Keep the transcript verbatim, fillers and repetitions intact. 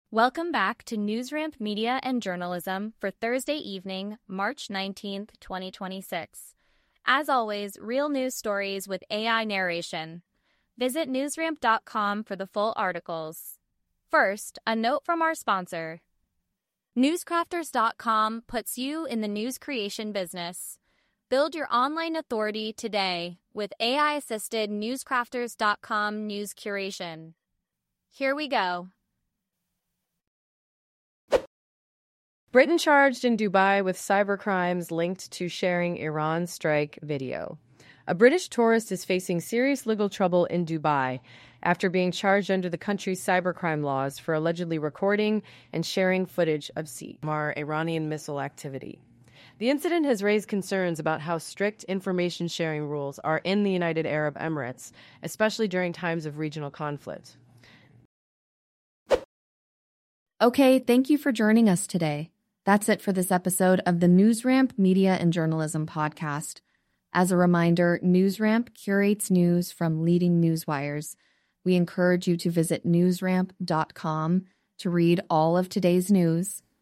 Welcome back to NewsRamp Media and Journalism for Thursday evening, March nineteenth, twenty twenty-six. As always, real news stories with A I narration. Visit newsramp dot com for the full articles. First, a note from our sponsor. newscrafters dot com puts you in the news creation business. Build your online authority today with A I-assisted newscrafters dot com news curation. Here we go. Britain charged in Dubai with cybercrimes linked to sharing Iran strike video. A British tourist is facing serious legal trouble in Dubai after being charged under the country's cybercrime laws for allegedly recording and sharing footage of Mar Iranian missile activity. The incident has raised concerns about how strict information sharing rules are in the United Arab Emirates, especially during times of regional conflict. Okay, thank you for joining us today. That's it for this episode of the NewsRamp Media and Journalism podcast. As a reminder, NewsRamp curates news from leading newswires. We encourage you to visit newsramp dot com to read all of today's news.